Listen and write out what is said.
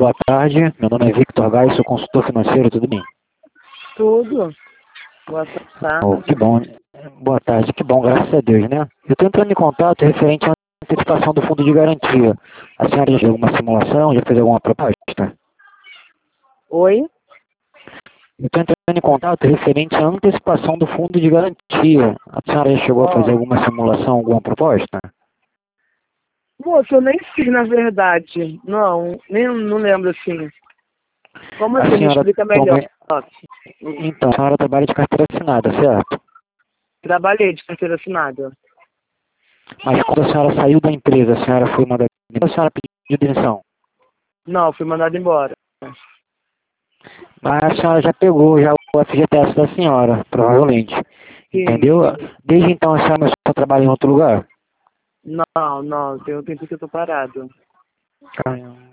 boa tarde. Meu nome é Victor Gai, sou consultor financeiro, tudo bem? Tudo. Boa tarde. Oh, que bom. Boa tarde, que bom, graças a Deus, né? Eu estou entrando em contato referente à antecipação do fundo de garantia. A senhora já fez alguma simulação, já fez alguma proposta? Oi? Eu estou entrando em contato referente à antecipação do fundo de garantia. A senhora já chegou a fazer alguma simulação, alguma proposta? Moço, eu nem fiz, na verdade. Não lembro assim. Como A assim? Me senhora explica melhor. Então, a senhora trabalha de carteira assinada, certo? Trabalhei de carteira assinada. Mas quando a senhora saiu da empresa, a senhora foi mandada embora, a senhora pediu demissão? Não, fui mandado embora. Mas a senhora já pegou já o FGTS da senhora, provavelmente. Sim, Entendeu? sim. Desde então a senhora começou a trabalhar em outro lugar? Não, tem um tempo que eu tô parado.